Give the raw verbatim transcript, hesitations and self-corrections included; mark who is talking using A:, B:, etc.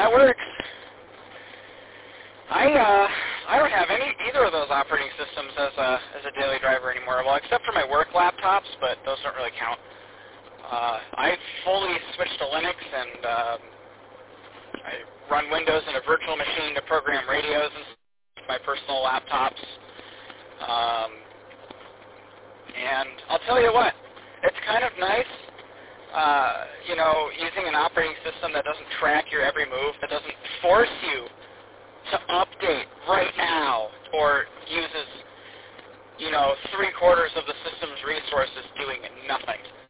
A: That works. I uh, I don't have any either of those operating systems as a as a daily driver anymore. Well, except for my work laptops, but those don't really count. Uh, I fully switched to Linux, and um, I run Windows in a virtual machine to program radios and my personal laptops. Um, and I'll tell you what, it's kind of nice. Uh, you know, using an operating system that doesn't track your every move, that doesn't force you to update right now, or uses, you know, three quarters of the system's resources doing nothing.